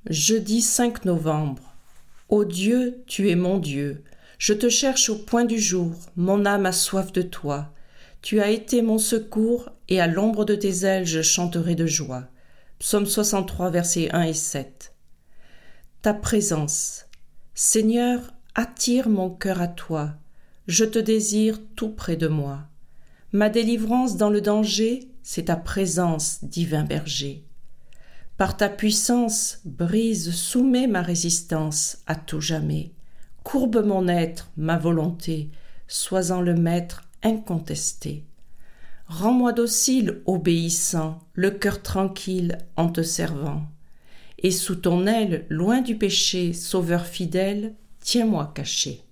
Jeudi 5 novembre. Ô Dieu, tu es mon Dieu. Je te cherche au point du jour, mon âme a soif de toi. Tu as été mon secours, et à l'ombre de tes ailes je chanterai de joie. Psaume 63, versets 1 et 7. Ta présence. Seigneur, attire mon cœur à toi. Je te désire tout près de moi. Ma délivrance dans le danger, c'est ta présence, divin berger. Par ta puissance, brise, soumets ma résistance à tout jamais. Courbe mon être, ma volonté, sois-en le maître incontesté. Rends-moi docile, obéissant, le cœur tranquille en te servant. Et sous ton aile, loin du péché, sauveur fidèle, tiens-moi caché.